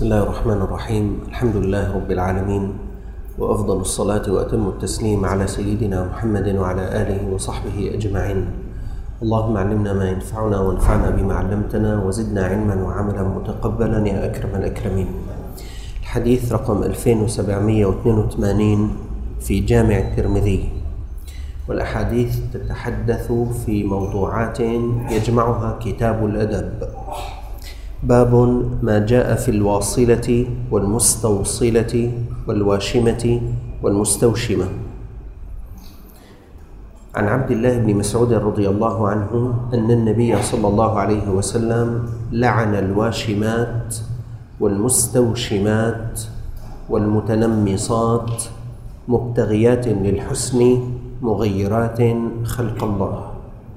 بسم الله الرحمن الرحيم. الحمد لله رب العالمين، وأفضل الصلاة وأتم التسليم على سيدنا محمد وعلى آله وصحبه أجمعين. اللهم علمنا ما ينفعنا وانفعنا بما علمتنا وزدنا علما وعملا متقبلا يا أكرم الأكرمين. الحديث رقم 2782 في جامع الترمذي، والأحاديث تتحدث في موضوعات يجمعها كتاب الأدب. باب ما جاء في الواصلة والمستوصلة والواشمة والمستوشمة. عن عبد الله بن مسعود رضي الله عنه أن النبي صلى الله عليه وسلم لعن الواشمات والمستوشمات والمتنمصات مبتغيات للحسن مغيرات خلق الله.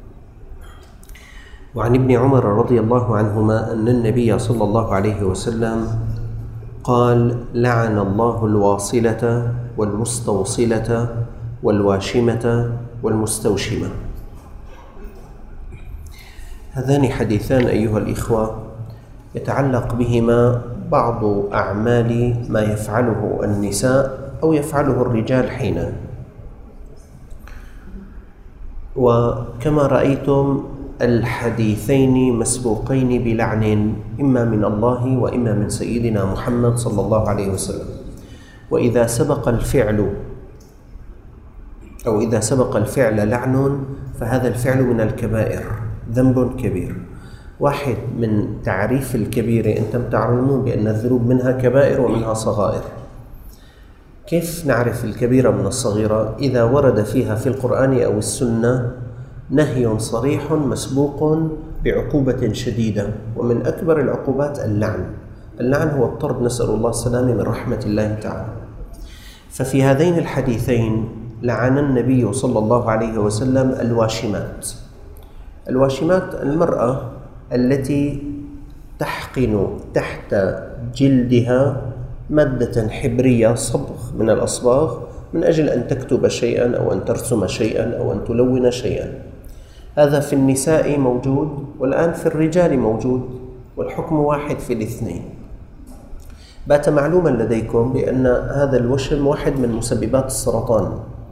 وعن ابن عمر رضي الله عنهما أن النبي صلى الله عليه وسلم قال: لعن الله الواصلة والمستوصلة والواشمة والمستوشمة. هذان حديثان أيها الإخوة يتعلق بهما بعض أعمال ما يفعله النساء أو يفعله الرجال حينا، وكما رأيتم الحديثين مسبوقين بلعن إما من الله وإما من سيدنا محمد صلى الله عليه وسلم. وإذا سبق الفعل لعن فهذا الفعل من الكبائر، ذنب كبير. واحد من تعريف الكبيرة، أنتم تعلمون بأن الذنوب منها كبائر ومنها صغائر. كيف نعرف الكبيرة من الصغيرة؟ إذا ورد فيها في القرآن أو السنة نهي صريح مسبوق بعقوبة شديدة، ومن أكبر العقوبات اللعن هو الطرد، نسأل الله السلامة من رحمة الله تعالى. ففي هذين الحديثين لعن النبي صلى الله عليه وسلم الواشمات المرأة التي تحقن تحت جلدها مادة حبرية صبغ من الأصباغ من أجل أن تكتب شيئا أو أن ترسم شيئا أو أن تلون شيئا. هذا في النساء موجود، والآن في الرجال موجود، والحكم واحد في الاثنين. بات معلوما لديكم بأن هذا الوشم واحد من مسببات السرطان،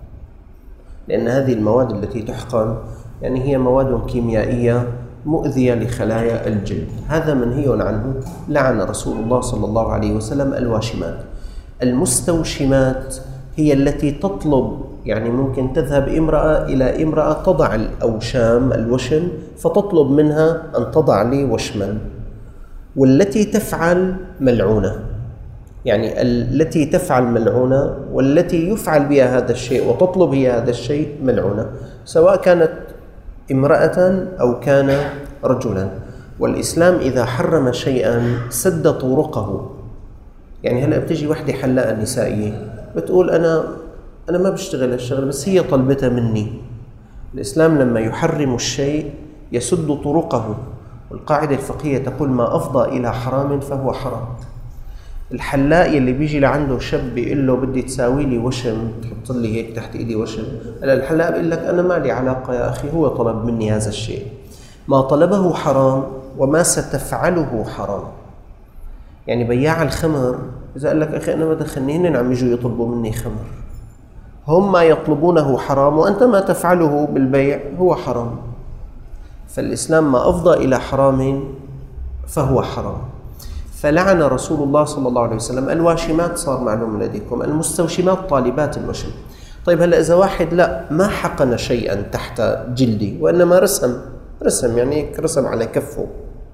لأن هذه المواد التي تحقن هي مواد كيميائية مؤذية لخلايا الجلد. هذا منهي عنه، لعن رسول الله صلى الله عليه وسلم الواشمات. المستوشمات هي التي تطلب، ممكن تذهب امرأة إلى امرأة تضع الوشم فتطلب منها أن تضع لي وشما، والتي تفعل ملعونة، التي تفعل ملعونة، والتي يفعل بها هذا الشيء وتطلب هي هذا الشيء ملعونة، سواء كانت امرأة أو كان رجلا. والإسلام إذا حرم شيئا سد طرقه. هلأ بتجي وحدة حلاقة نسائية بتقول أنا ما بشتغل الشغل، بس هي طلبتها مني. الإسلام لما يحرم الشيء يسد طرقه، والقاعدة الفقهية تقول ما أفضى إلى حرام فهو حرام. الحلاق اللي بيجي لعنده شاب بيقول له بدي تساوي لي وشم، تحط لي هيك تحت إيدي وشم، الحلاق بيقول لك أنا ما لي علاقة يا أخي، هو طلب مني هذا الشيء. ما طلبه حرام وما ستفعله حرام. بياع الخمر إذا قال لك أخي أنا ما دخلني، هن عم يجوا يطلبوا مني خمر، هم ما يطلبونه حرام وأنت ما تفعله بالبيع هو حرام. فالإسلام ما أفضى إلى حرام فهو حرام. فلعن رسول الله صلى الله عليه وسلم الواشمات، صار معلوم لديكم. المستوشمات طالبات الوشم. طيب هلأ إذا واحد ما حقن شيئا تحت جلدي وإنما رسم رسم على كفه،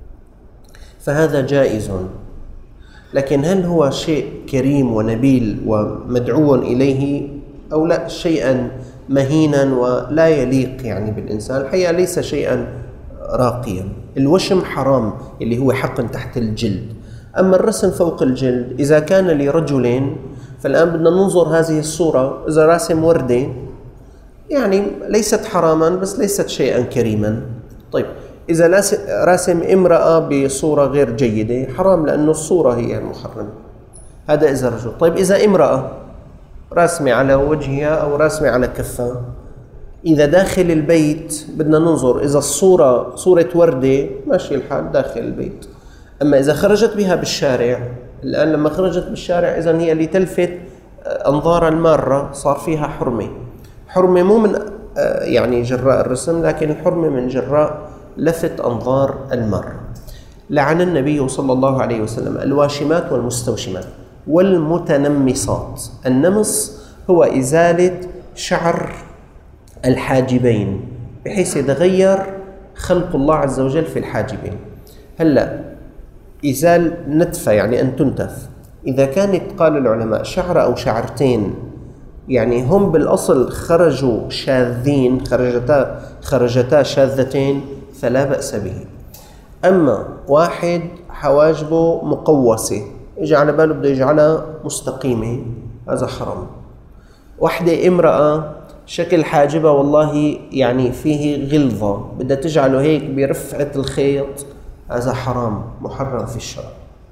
فهذا جائز. لكن هل هو شيء كريم ونبيل ومدعو إليه أو لا؟ شيئا مهينا ولا يليق بالإنسان. الحقيقة ليس شيئا راقيا. الوشم حرام اللي هو حقن تحت الجلد. أما الرسم فوق الجلد إذا كان لرجل، فالآن بدنا ننظر هذه الصورة. إذا راسم وردة ليست حراما بس ليست شيئا كريما. طيب إذا راسم امرأة بصورة غير جيدة حرام، لأنه الصورة هي المحرم. هذا إذا رجل. طيب إذا امرأة راسمة على وجهها أو راسمة على كفها، إذا داخل البيت بدنا ننظر. إذا الصورة صورة وردة ماشي الحال داخل البيت، أما إذا خرجت بها بالشارع الآن لما خرجت بالشارع إذن هي اللي تلفت أنظار المارة، صار فيها حرمة. حرمة مو من يعني جراء الرسم، لكن الحرمة من جراء لفت أنظار المارة. لعن النبي صلى الله عليه وسلم الواشمات والمستوشمات والمتنمصات. النمص هو إزالة شعر الحاجبين بحيث يتغير خلق الله عز وجل في الحاجبين. هلأ إزال نتفة يعني أن تنتف، إذا كانت قال العلماء شعر أو شعرتين يعني هم بالأصل خرجوا شاذين، خرجتا شاذتين فلا بأس به. أما واحد حواجبه مقوسة إجا على باله بده يجعلها مستقيمة، هذا حرام. واحدة امرأة شكل حاجبها والله يعني فيه غلظة بدها تجعله هيك برفعة الخيط، هذا حرام محرم في الشرع.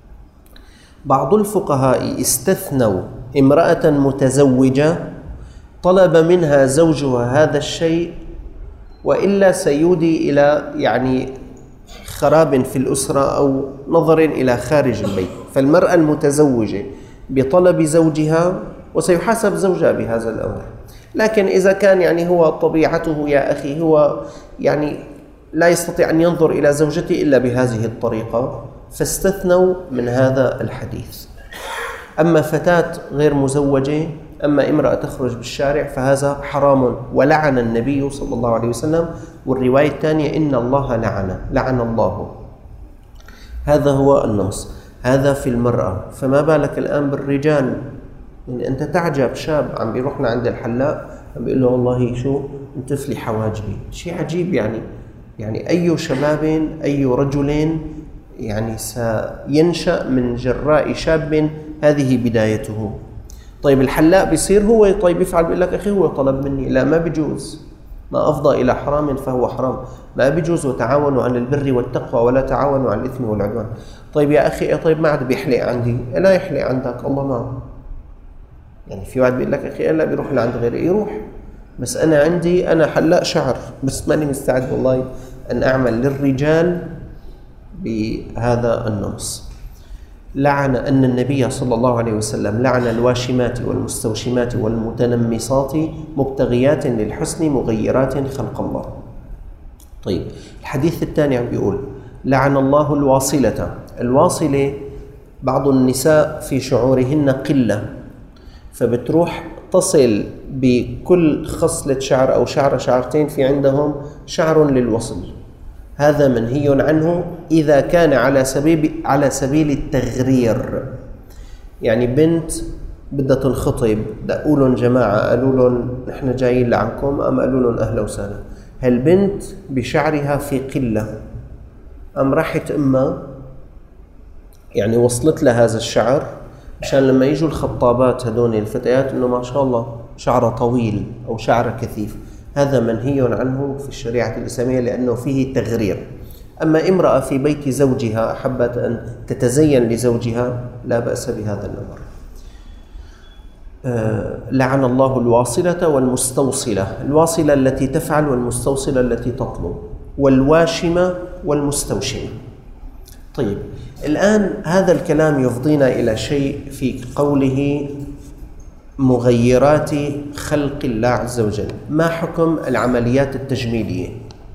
بعض الفقهاء استثنوا امرأة متزوجة طلب منها زوجها هذا الشيء وإلا سيودي إلى يعني خراب في الأسرة أو نظر إلى خارج البيت. فالمرأة المتزوجة بطلب زوجها وسيحاسب زوجها بهذا الأمر. لكن إذا كان يعني هو طبيعته يا أخي هو يعني لا يستطيع أن ينظر إلى زوجته إلا بهذه الطريقة فاستثنوا من هذا الحديث. أما فتاة غير مزوجة، أما امرأة تخرج بالشارع فهذا حرام، ولعن النبي صلى الله عليه وسلم. والرواية الثانية إن الله لعن الله. هذا هو النمص، هذا في المرأة. فما بالك الآن بالرجال؟ يعني أنت تعجب شاب عم بيروح لعند الحلاق عم بيقول له والله شو انتف لي حواجبي، شيء عجيب. يعني أي شباب أي رجل يعني سينشأ من جراء شاب هذه بدايته. طيب الحلاق بيصير هو طيب يفعل، بيقول لك أخي هو طلب مني، لا ما بيجوز. ما أفضى إلى حرام فهو حرام، ما بيجوز. وتعاونوا على البر والتقوى ولا تعاونوا على الإثم والعدوان. طيب يا أخي طيب ما عاد بيحلق عندي، لا يحلق عندك الله معه. يعني في واحد بيقول لك أخي لا بيروح لعند غيري، يروح، بس أنا عندي أنا حلاق شعر بس ماني مستعد والله أن أعمل للرجال بهذا النمص. لعن أن النبي صلى الله عليه وسلم لعن الواشمات والمستوشمات والمتنمصات مبتغيات للحسن مغيرات خلق الله. طيب الحديث الثاني عم بيقول لعن الله الواصلة. الواصلة بعض النساء في شعورهن قلة، فبتروح تصل بكل خصلة شعر أو شعرتين في عندهم شعر للوصل. هذا منهي عنه إذا كان على سبيل التغرير. يعني بنت بدها تنخطب، دقوا لهم جماعة قالوا لهم نحن جايين لعنكم، أم قالوا لهم أهلا وسهلا. هالبنت بشعرها في قلة، أم راحت أمها يعني وصلت لها هذا الشعر مشان لما يجوا الخطابات هدول الفتيات إنه ما شاء الله شعره طويل أو شعره كثيف. هذا منهي عنه في الشريعة الإسلامية لأنه فيه تغرير. أما امرأة في بيت زوجها أحبت أن تتزين لزوجها لا بأس بهذا الأمر. لعن الله الواصلة والمستوصلة. الواصلة التي تفعل والمستوصلة التي تطلب، والواشمة والمستوشمة. طيب الآن هذا الكلام يفضينا إلى شيء في قوله مغيرات خلق الله عز وجل. ما حكم العمليات التجميلية؟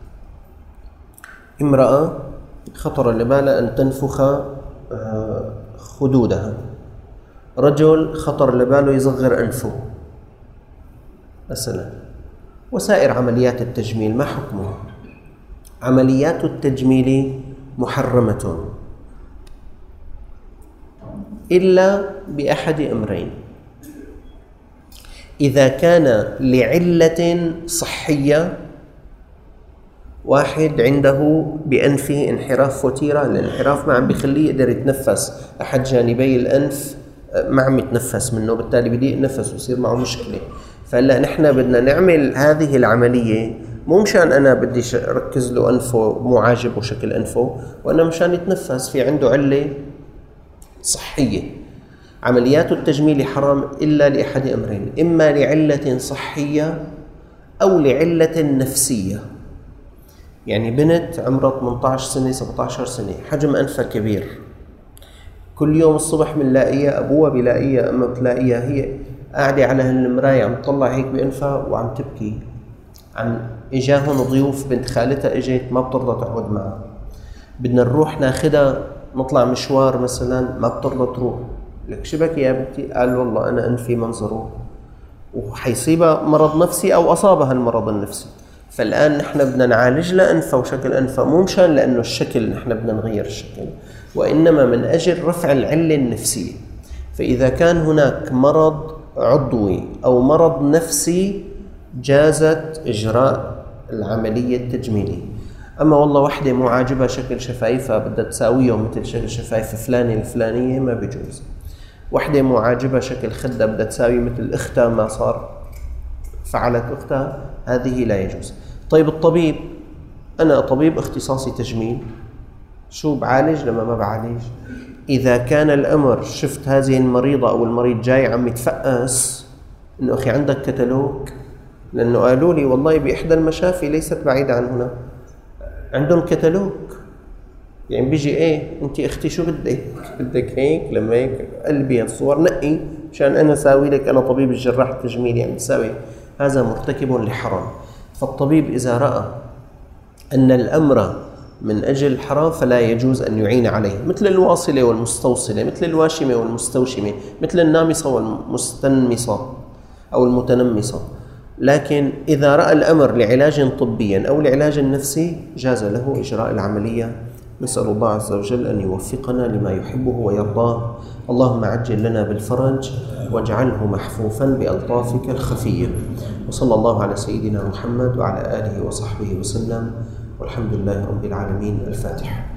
امرأة خطر لبالها أن تنفخ خدودها، رجل خطر لباله يصغر أنفه مثلا، وسائر عمليات التجميل ما حكمها؟ عمليات التجميل محرمة إلا بأحد أمرين: إذا كان لعلة صحية، واحد عنده بأنفه انحراف وتيرة، الانحراف ما عم بيخليه يقدر يتنفس، أحد جانبي الأنف ما عم يتنفس منه، بالتالي بيضيق نفسه ويصير معه مشكلة. فهلا نحن بدنا نعمل هذه العملية مو مشان أنا بدي أركز له أنفه مو عاجبه شكل أنفه، وأنا مشان يتنفس، في عنده علة صحية. عمليات التجميل حرام إلا لأحد أمرين: إما لعلة صحية أو لعلة نفسية. يعني بنت عمرها 18 سنة 17 سنة، حجم أنفها كبير، كل يوم الصبح بنلاقيها أبوها بلاقيها أما بتلاقيها هي قاعدة على هالمراية عم تطلع هيك بأنفها وعم تبكي. إجاهن ضيوف بنت خالتها إجت ما بترضى تقعد معها، بدنا نروح ناخدها نطلع مشوار مثلا ما بترضى تروح. لك شبك يا بنتي؟ قال والله أنا أنفي منظره وحيصيبها مرض نفسي أو أصابها المرض النفسي. فالآن نحن بدنا نعالج لها أنفها وشكل أنفها، مو مشان لأنه الشكل نحن بدنا نغير الشكل، وإنما من أجل رفع العلة النفسية. فإذا كان هناك مرض عضوي أو مرض نفسي جازت إجراء العملية التجميلية. أما والله وحدة مو عاجبها شكل شفايفها بدها تساويهم مثل شكل شفايف فلانة الفلانية ما بيجوز. وحدة مو عاجبها شكل خدها بدها تساوي مثل أختها ما صار فعلت أختها، هذه لا يجوز. طيب الطبيب، أنا طبيب اختصاصي تجميل، شو بعالج لما ما بعالج؟ إذا كان الأمر شفت هذه المريضة أو المريض جاي عم يتفقس إنه أخي عندك كتالوج، لأنه قالوا لي والله بإحدى المشافي ليست بعيدة عن هنا عندهم كتالوج، يعني بيجي إيه أنت أختي شو بدك هيك لما هيك قلبي الصور نقي مشان أنا ساوي لك، أنا طبيب الجراح التجميل يعني تساوي، هذا مرتكب لحرام. فالطبيب إذا رأى أن الأمر من أجل الحرام فلا يجوز أن يعين عليه، مثل الواصلة والمستوصلة، مثل الواشمة والمستوشمة، مثل النامصة والمستنمصة أو المتنمصة. لكن إذا رأى الأمر لعلاج طبي أو لعلاج نفسي جاز له إجراء العملية. نسأل الله عز وجل أن يوفقنا لما يحبه ويرضاه. اللهم عجل لنا بالفرج واجعله محفوفا بألطافك الخفية. وصلى الله على سيدنا محمد وعلى آله وصحبه وسلم، والحمد لله رب العالمين. الفاتحة.